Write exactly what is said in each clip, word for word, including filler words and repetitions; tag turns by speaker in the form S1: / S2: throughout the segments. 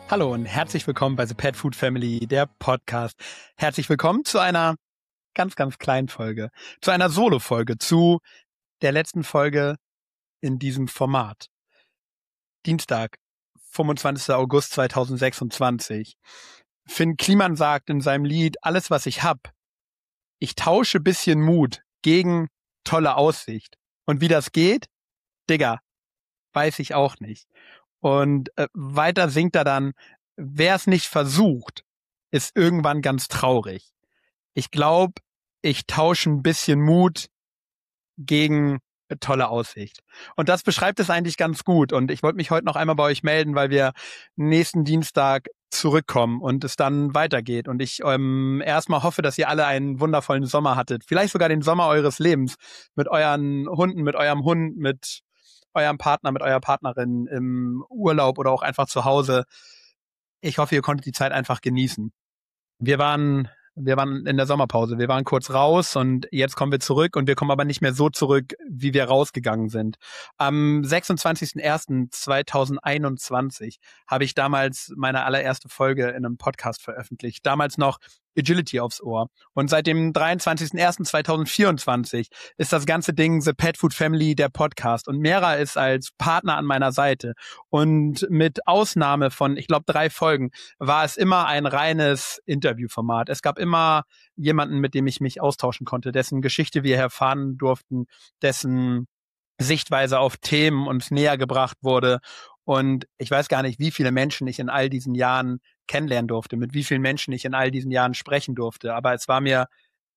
S1: Hallo und herzlich willkommen bei The Pet Food Family, der Podcast. Herzlich willkommen zu einer ganz, ganz kleinen Folge, zu einer Solo-Folge, zu der letzten Folge in diesem Format. Dienstag, fünfundzwanzigster August zweitausendsechsundzwanzig. Finn Kliman sagt in seinem Lied Alles, was ich hab, ich tausche bisschen Mut gegen tolle Aussicht. Und wie das geht, Digga, weiß ich auch nicht. Und äh, weiter singt er dann, wer es nicht versucht, ist irgendwann ganz traurig. Ich glaube, ich tausche ein bisschen Mut gegen eine tolle Aussicht. Und das beschreibt es eigentlich ganz gut. Und ich wollte mich heute noch einmal bei euch melden, weil wir nächsten Dienstag zurückkommen und es dann weitergeht. Und ich ähm, erstmal hoffe, dass ihr alle einen wundervollen Sommer hattet. Vielleicht sogar den Sommer eures Lebens. Mit euren Hunden, mit eurem Hund, mit eurem Partner, mit eurer Partnerin im Urlaub oder auch einfach zu Hause. Ich hoffe, ihr konntet die Zeit einfach genießen. Wir waren, wir waren in der Sommerpause. Wir waren kurz raus und jetzt kommen wir zurück und wir kommen aber nicht mehr so zurück, wie wir rausgegangen sind. Am sechsundzwanzigster erster zweitausendeinundzwanzig habe ich damals meine allererste Folge in einem Podcast veröffentlicht. Damals noch Agility aufs Ohr. Und seit dem dreiundzwanzigster erster zweitausendvierundzwanzig ist das ganze Ding The Pet Food Family, der Podcast. Und Mera ist als Partner an meiner Seite. Und mit Ausnahme von, ich glaube, drei Folgen war es immer ein reines Interviewformat. Es gab immer jemanden, mit dem ich mich austauschen konnte, dessen Geschichte wir erfahren durften, dessen Sichtweise auf Themen uns näher gebracht wurde. Und ich weiß gar nicht, wie viele Menschen ich in all diesen Jahren kennenlernen durfte, mit wie vielen Menschen ich in all diesen Jahren sprechen durfte. Aber es war mir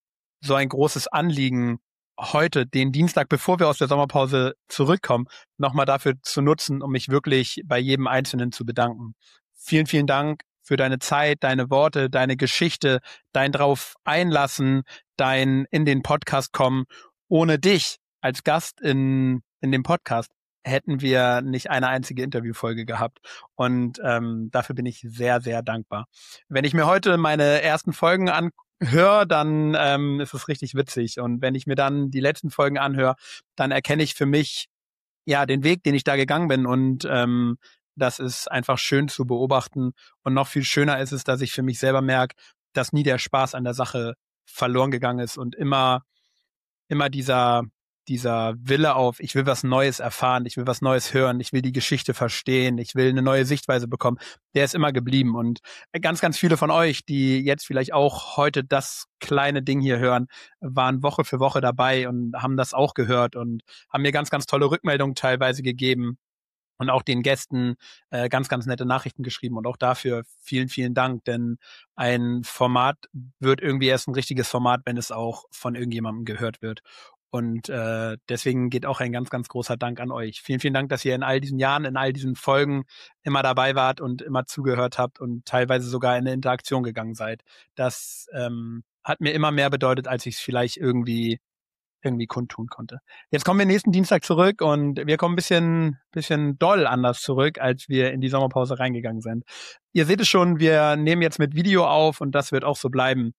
S1: so ein großes Anliegen, heute, den Dienstag, bevor wir aus der Sommerpause zurückkommen, nochmal dafür zu nutzen, um mich wirklich bei jedem Einzelnen zu bedanken. Vielen, vielen Dank für deine Zeit, deine Worte, deine Geschichte, dein drauf einlassen, dein in den Podcast kommen. Ohne dich als Gast in, in dem Podcast hätten wir nicht eine einzige Interviewfolge gehabt. Und ähm, dafür bin ich sehr, sehr dankbar. Wenn ich mir heute meine ersten Folgen anhöre, dann ähm, ist es richtig witzig. Und wenn ich mir dann die letzten Folgen anhöre, dann erkenne ich für mich ja den Weg, den ich da gegangen bin. Und ähm, das ist einfach schön zu beobachten. Und noch viel schöner ist es, dass ich für mich selber merke, dass nie der Spaß an der Sache verloren gegangen ist und immer, immer dieser dieser Wille auf, ich will was Neues erfahren, ich will was Neues hören, ich will die Geschichte verstehen, ich will eine neue Sichtweise bekommen, der ist immer geblieben. Und ganz, ganz viele von euch, die jetzt vielleicht auch heute das kleine Ding hier hören, waren Woche für Woche dabei und haben das auch gehört und haben mir ganz, ganz tolle Rückmeldungen teilweise gegeben und auch den Gästen äh, ganz, ganz nette Nachrichten geschrieben. Und auch dafür vielen, vielen Dank, denn ein Format wird irgendwie erst ein richtiges Format, wenn es auch von irgendjemandem gehört wird. Und äh, deswegen geht auch ein ganz, ganz großer Dank an euch. Vielen, vielen Dank, dass ihr in all diesen Jahren, in all diesen Folgen immer dabei wart und immer zugehört habt und teilweise sogar in eine Interaktion gegangen seid. Das ähm, hat mir immer mehr bedeutet, als ich es vielleicht irgendwie irgendwie kundtun konnte. Jetzt kommen wir nächsten Dienstag zurück und wir kommen ein bisschen, bisschen doll anders zurück, als wir in die Sommerpause reingegangen sind. Ihr seht es schon, wir nehmen jetzt mit Video auf und das wird auch so bleiben.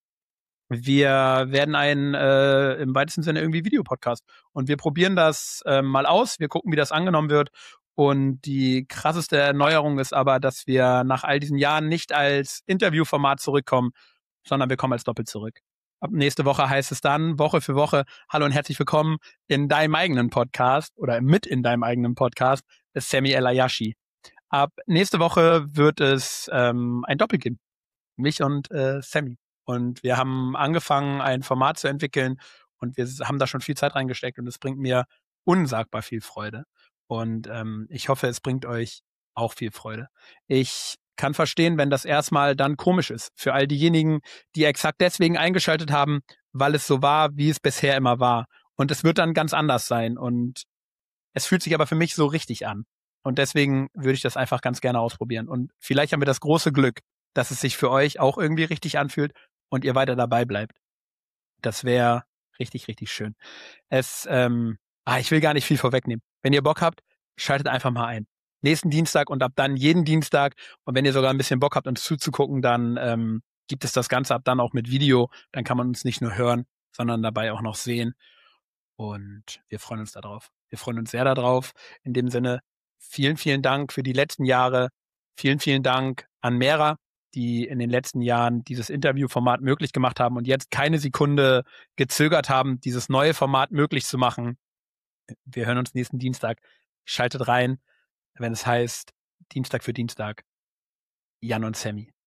S1: Wir werden einen äh, im weitesten Sinne irgendwie Videopodcast und wir probieren das äh, mal aus. Wir gucken, wie das angenommen wird. Und die krasseste Erneuerung ist aber, dass wir nach all diesen Jahren nicht als Interviewformat zurückkommen, sondern wir kommen als doppelt zurück. Ab nächste Woche heißt es dann, Woche für Woche, hallo und herzlich willkommen in deinem eigenen Podcast oder mit in deinem eigenen Podcast, ist Sammy El Ayashi. Ab nächste Woche wird es ähm, ein Doppel geben. Mich und äh, Sammy. Und wir haben angefangen, ein Format zu entwickeln und wir haben da schon viel Zeit reingesteckt und es bringt mir unsagbar viel Freude. Und ähm, ich hoffe, es bringt euch auch viel Freude. Ich kann verstehen, wenn das erstmal dann komisch ist. Für all diejenigen, die exakt deswegen eingeschaltet haben, weil es so war, wie es bisher immer war. Und es wird dann ganz anders sein. Und es fühlt sich aber für mich so richtig an. Und deswegen würde ich das einfach ganz gerne ausprobieren. Und vielleicht haben wir das große Glück, dass es sich für euch auch irgendwie richtig anfühlt und ihr weiter dabei bleibt. Das wäre richtig, richtig schön. Es, ähm, ah, ich will gar nicht viel vorwegnehmen. Wenn ihr Bock habt, schaltet einfach mal ein. Nächsten Dienstag und ab dann jeden Dienstag. Und wenn ihr sogar ein bisschen Bock habt, uns zuzugucken, dann ähm, gibt es das Ganze ab dann auch mit Video. Dann kann man uns nicht nur hören, sondern dabei auch noch sehen. Und wir freuen uns darauf. Wir freuen uns sehr darauf. In dem Sinne, vielen, vielen Dank für die letzten Jahre. Vielen, vielen Dank an Mera, die in den letzten Jahren dieses Interviewformat möglich gemacht haben und jetzt keine Sekunde gezögert haben, dieses neue Format möglich zu machen. Wir hören uns nächsten Dienstag. Schaltet rein, wenn es heißt Dienstag für Dienstag. Jan und Sammy.